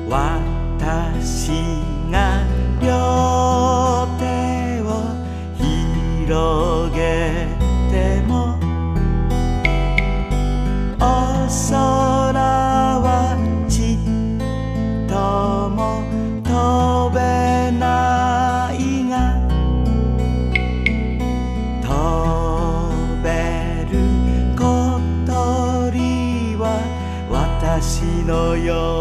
私が両手を広げてもお空はちっとも飛べないが飛べる小鳥は私のよう